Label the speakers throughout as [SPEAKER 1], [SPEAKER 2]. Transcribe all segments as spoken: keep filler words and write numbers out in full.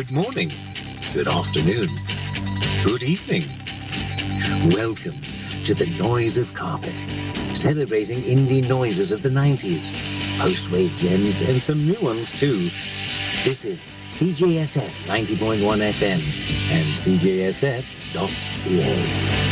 [SPEAKER 1] Good morning, good afternoon, good evening. Welcome to the Noise of Carpet, celebrating indie noises of the nineties, post-wave gems and some new ones too. This is C J S F ninety point one F M and C J S F dot C A.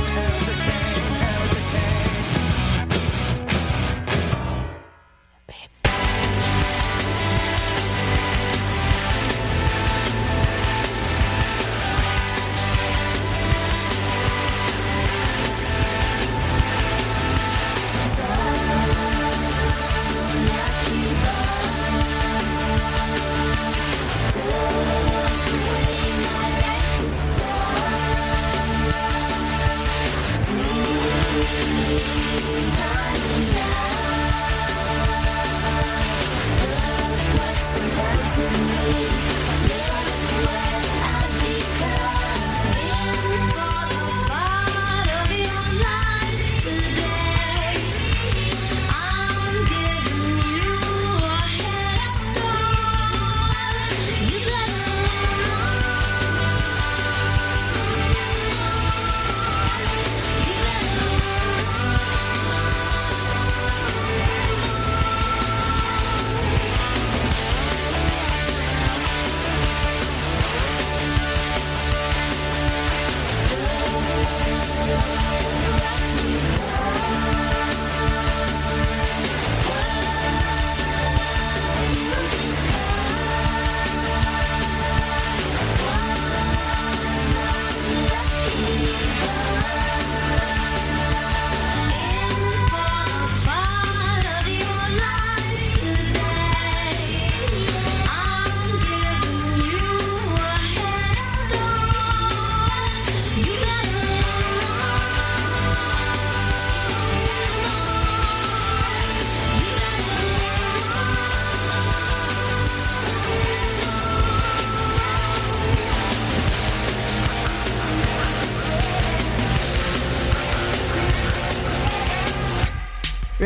[SPEAKER 2] Baby.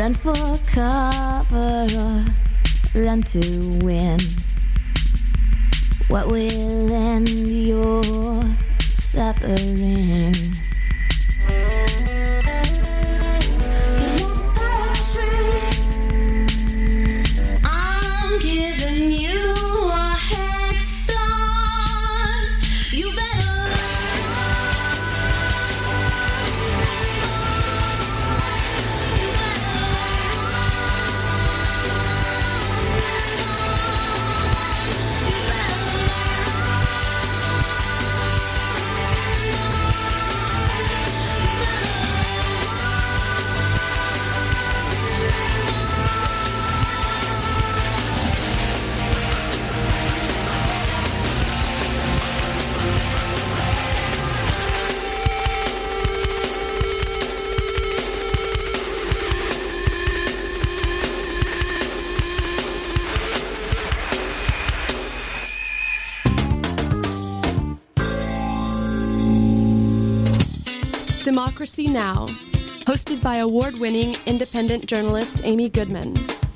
[SPEAKER 2] run for cover or run to win. What will end your suffering? I'm giving you a head start. You better
[SPEAKER 3] Democracy Now!, hosted by award-winning independent journalist Amy Goodman.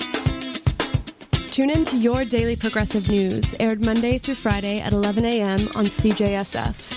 [SPEAKER 3] Tune in to Your Daily Progressive News, aired Monday through Friday at eleven a.m. on C J S F.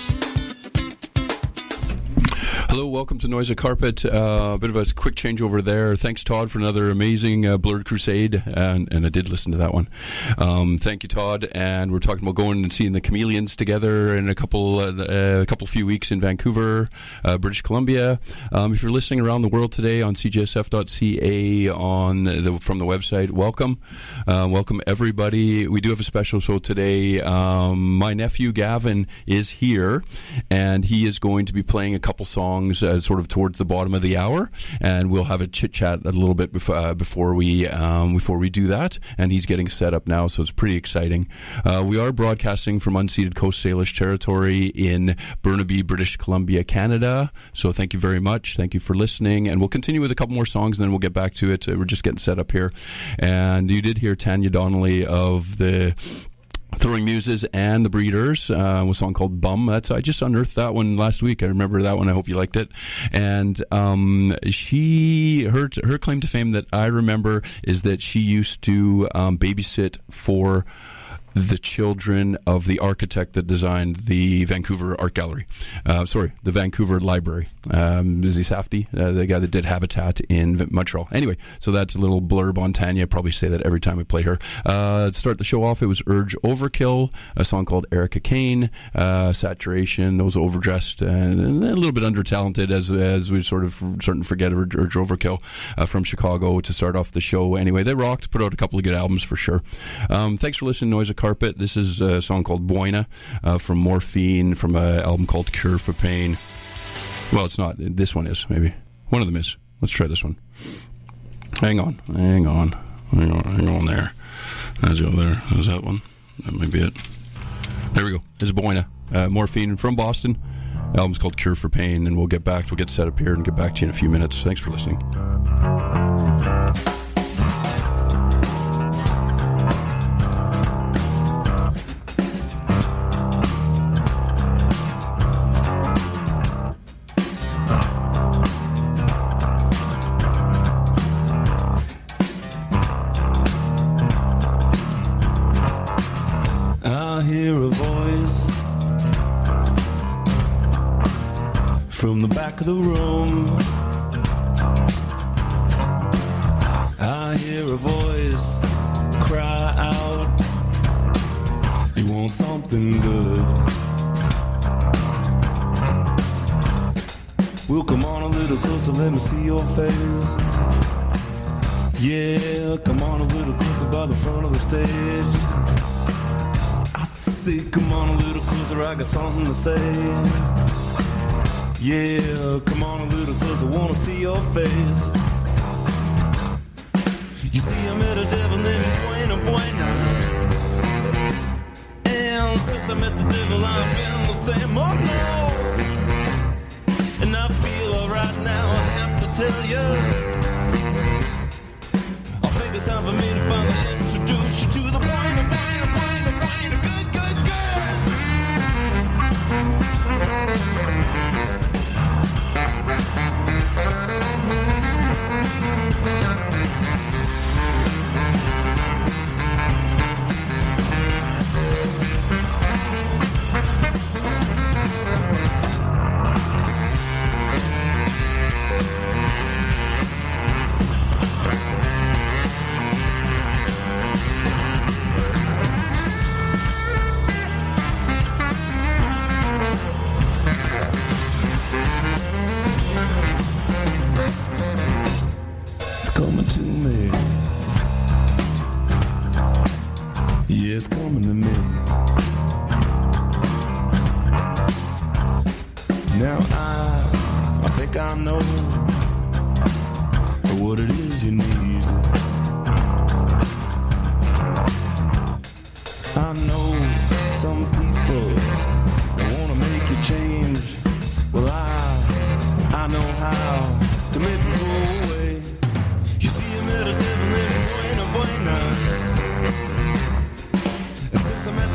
[SPEAKER 4] Hello, welcome to Noise of Carpet. Uh, a bit of a quick changeover there. Thanks, Todd, for another amazing uh, Blurred Crusade, and, and I did listen to that one. Um, thank you, Todd. And we're talking about going and seeing the Chameleons together in a couple, uh, uh, a couple few weeks in Vancouver, uh, British Columbia. Um, if you're listening around the world today on C J S F dot C A on the, from the website, welcome, uh, welcome everybody. We do have a special show today. Um, my nephew Gavin is here, and he is going to be playing a couple songs. Uh, sort of towards the bottom of the hour, and we'll have a chit chat a little bit before uh, before we um, before we do that. And he's getting set up now, so it's pretty exciting. Uh, we are broadcasting from unceded Coast Salish territory in Burnaby, British Columbia, Canada. So thank you very much. Thank you for listening, and we'll continue with a couple more songs, and then we'll get back to it. Uh, we're just getting set up here, and you did hear Tanya Donnelly of the Throwing Muses and the Breeders, uh, with a song called Bum. That's, I just unearthed that one last week. I remember that one. I hope you liked it. And um, she, her her claim to fame that I remember is that she used to um, babysit for the children of the architect that designed the Vancouver Art Gallery. Uh, sorry, the Vancouver Library. Um, Izzy Safdie, uh, the guy that did Habitat in Montreal. Anyway, so that's a little blurb on Tanya. I probably say that every time I play her. Uh, to start the show off, it was Urge Overkill, a song called Erica Kane, uh, Saturation, those overdressed and a little bit under-talented as as we sort of starting to forget Urge, Urge Overkill uh, from Chicago to start off the show. Anyway, they rocked, put out a couple of good albums for sure. Um, thanks for listening to Noise of Carpet. This is a song called Boina uh, from Morphine, from an album called Cure for Pain. Well, it's not. This one is, maybe. One of them is. Let's try this one. Hang on. Hang on. Hang on. Hang on there. That's over there. There's that one. That might be it. There we go. This is Boina. Uh, Morphine from Boston. The album's called Cure for Pain, and we'll get back. We'll get set up here and get back to you in a few minutes. Thanks for listening.
[SPEAKER 5] I hear a voice from the back of the room. I hear a voice cry out, you want something good? Well, come on a little closer, let me see your face. Yeah, come on a little closer by the front of the stage. Come on a little closer, I got something to say. Yeah, come on a little closer, wanna see your face. You see, I met a devil named Buena Buena, and since I met the devil, I've been the same. Oh no, and I feel alright now, I have to tell you, I think it's time for me to finally introduce you to the Buena Buena Buena Buena good good good. Thank you. Yeah, it's coming to me. Now I, I think I know what it is you need. I know some people that wanna make you change. Well, I, I know how to make it go away. You see, I met a devil named Buena Buena, and since I met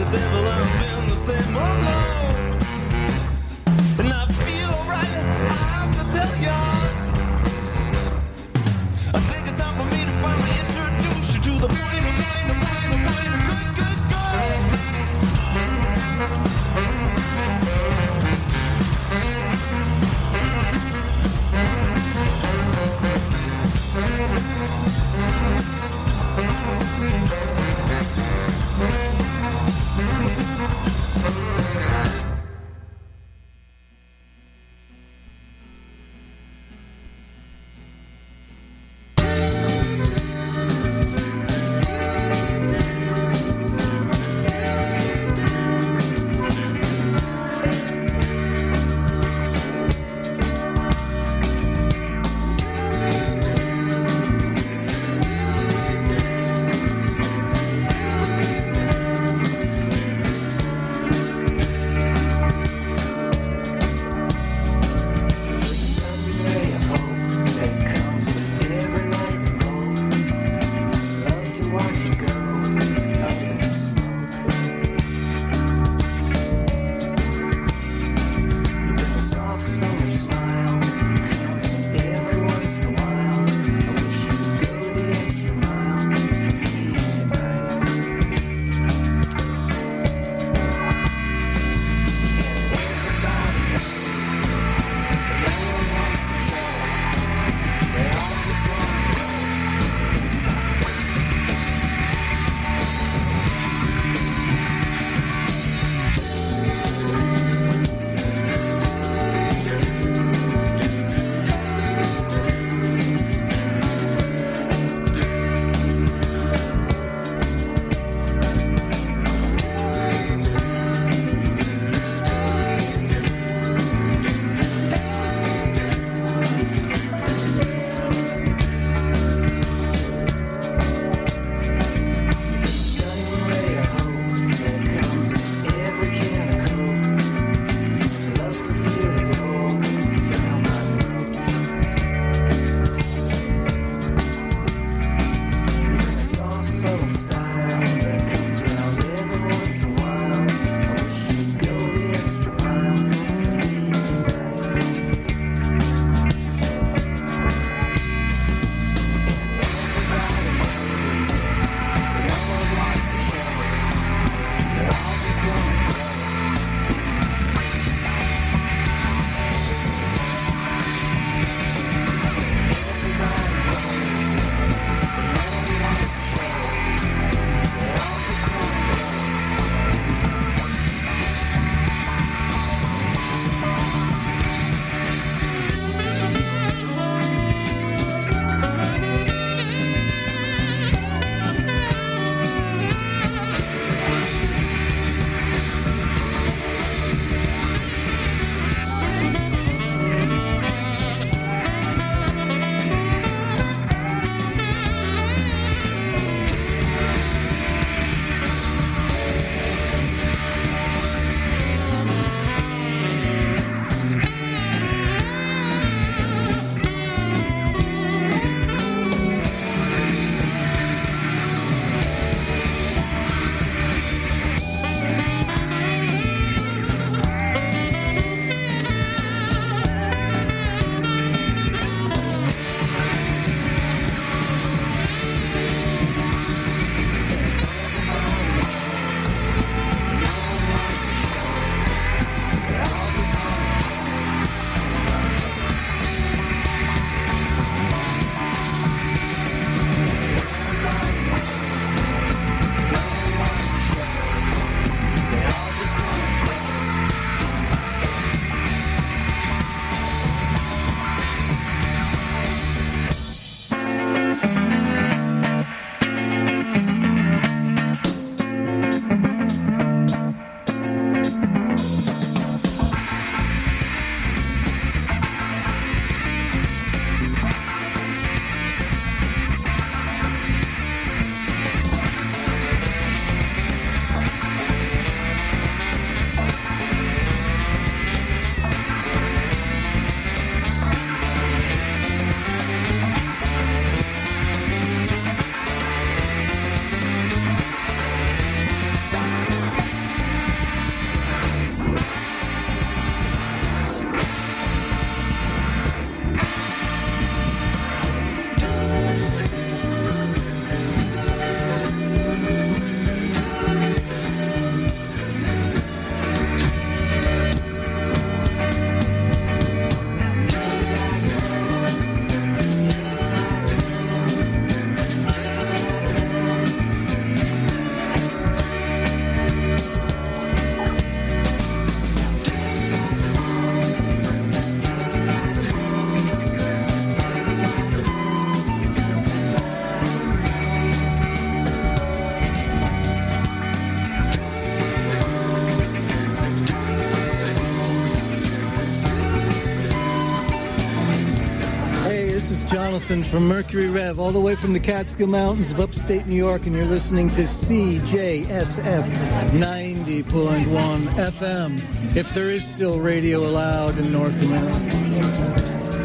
[SPEAKER 6] Jonathan from Mercury Rev, all the way from the Catskill Mountains of upstate New York, and you're listening to C J S F ninety point one F M, if there is still radio allowed in North America.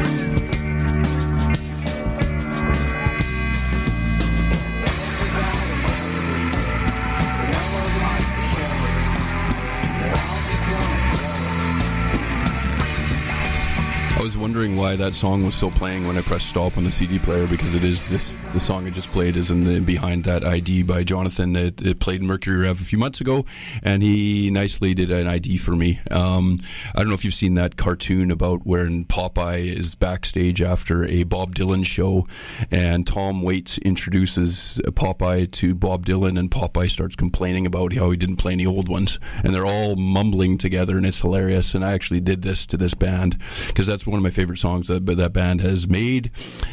[SPEAKER 4] I was wondering why that song was still playing when I pressed stop on the C D player, because it is this the song I just played is in the Behind That I D by Jonathan. It, it played Mercury Rev a few months ago, and he nicely did an I D for me. Um, I don't know if you've seen that cartoon about when Popeye is backstage after a Bob Dylan show, and Tom Waits introduces Popeye to Bob Dylan, and Popeye starts complaining about how he didn't play any old ones, and they're all mumbling together, and it's hilarious. And I actually did this to this band because that's one of my favorite songs that that band has made,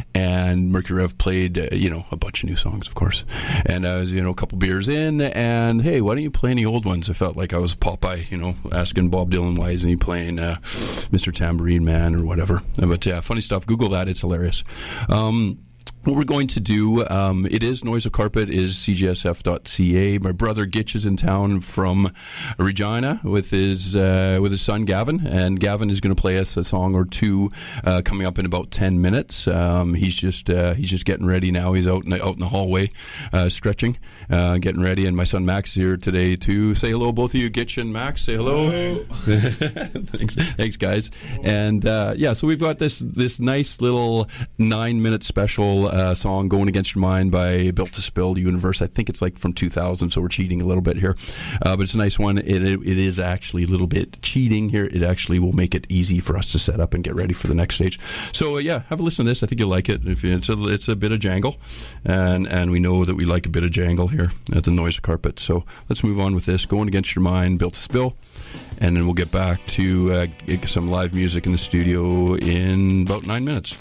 [SPEAKER 4] and Mercury Rev played uh, you know a bunch of new songs, of course, and I was you know a couple beers in, and hey, why don't you play any old ones? I felt like I was Popeye, you know, asking Bob Dylan why isn't he playing uh, Mister Tambourine Man or whatever. But yeah, funny stuff. Google that; it's hilarious. Um, What we're going to do, um, it is Noise of Carpet, is c j s f dot c a. My brother Gitch is in town from Regina with his uh, with his son Gavin, and Gavin is going to play us a song or two uh, coming up in about ten minutes. Um, he's just uh, he's just getting ready now. He's out in the, out in the hallway, uh, stretching, uh, getting ready. And my son Max is here today too. Say hello, both of you, Gitch and Max. Say hello. hello. thanks, thanks, guys. And uh, yeah, so we've got this this nice little nine minute special. Uh, song Going Against Your Mind by Built to Spill Universe. I think it's like from two thousand, so we're cheating a little bit here, uh, but it's a nice one. It, it, it is actually a little bit cheating here. It actually will make it easy for us to set up and get ready for the next stage. So uh, yeah, have a listen to this. I think you'll like it. If it's a, it's a bit of jangle, and and we know that we like a bit of jangle here at the Noise of Carpet. So let's move on with this. Going Against Your Mind, Built to Spill, and then we'll get back to uh, get some live music in the studio in about nine minutes.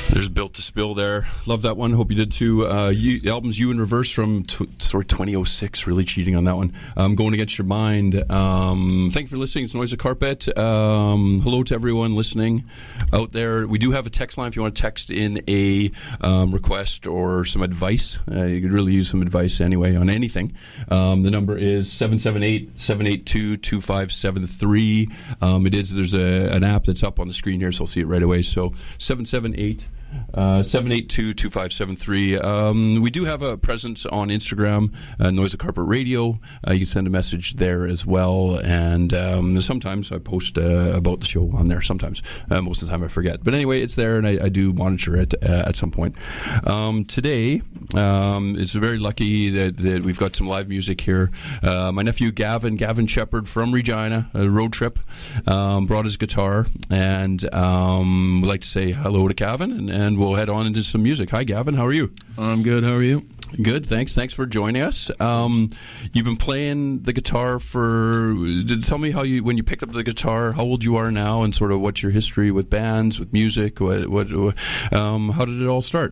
[SPEAKER 4] There's Built to Spill there. Love that one. Hope you did too. Uh, you, the album's You in Reverse from t- sorry twenty oh six. Really cheating on that one. Um, Going Against Your Mind. Um, thank you for listening. It's Noise of Carpet. Um, hello to everyone listening out there. We do have a text line if you want to text in a um, request or some advice. Uh, you could really use some advice anyway on anything. Um, the number is seven seven eight, seven eight two, two five seven three. Um, it is. There's a, an app that's up on the screen here, so I'll see it right away. So seven seven eight. Uh, seven eight two, two five seven three. Um, we do have a presence on Instagram, uh, Noise of Carpet Radio. Uh, you can send a message there as well. And um, sometimes I post uh, about the show on there. Sometimes. Uh, most of the time I forget. But anyway, it's there, and I, I do monitor it uh, at some point. Um, today, um, it's very lucky that, that we've got some live music here. Uh, my nephew Gavin, Gavin Shepard from Regina, a road trip, um, brought his guitar. And um, we'd like to say hello to Gavin, and And we'll head on into some music. Hi, Gavin. How are you?
[SPEAKER 7] I'm good. How are you?
[SPEAKER 4] Good. Thanks. Thanks for joining us. Um, you've been playing the guitar for. Did tell me how you when you picked up the guitar, how old you are now, and sort of what's your history with bands, with music. What? What? Um, how did it all start?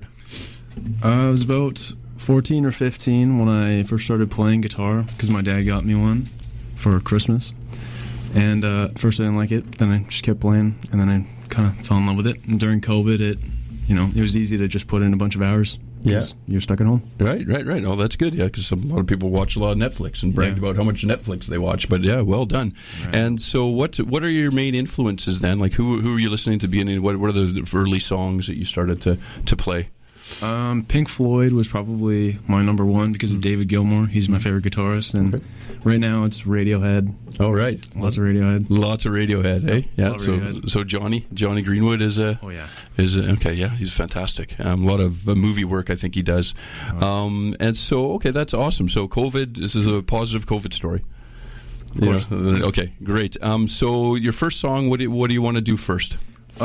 [SPEAKER 7] Uh, I was about fourteen or fifteen when I first started playing guitar because my dad got me one for Christmas. And uh, at first I didn't like it. Then I just kept playing, and then I kind of fell in love with it. And during COVID, it. You know, it was easy to just put in a bunch of hours.
[SPEAKER 4] Yeah,
[SPEAKER 7] you're stuck at home.
[SPEAKER 4] Right, right, right. Oh, that's good. Yeah, because a lot of people watch a lot of Netflix and brag yeah. about how much Netflix they watch. But yeah, well done. Right. And so, what what are your main influences then? Like, who who are you listening to? Beginning, what what are the early songs that you started to to play?
[SPEAKER 7] Um, Pink Floyd was probably my number one because of David Gilmour. He's my favorite guitarist, and okay. right now it's Radiohead.
[SPEAKER 4] Oh, right,
[SPEAKER 7] lots of Radiohead.
[SPEAKER 4] Lots of Radiohead, eh? Yeah.
[SPEAKER 7] Love
[SPEAKER 4] so,
[SPEAKER 7] Radiohead.
[SPEAKER 4] so Johnny, Johnny Greenwood is a.
[SPEAKER 7] Oh yeah.
[SPEAKER 4] Is a, okay. Yeah, he's fantastic. Um, a lot of uh, movie work I think he does. Um, and so, okay, that's awesome. So, COVID. This is a positive COVID story.
[SPEAKER 7] Of course.
[SPEAKER 4] You know, okay, great. Um, so, your first song. What do you, what do you want to do first?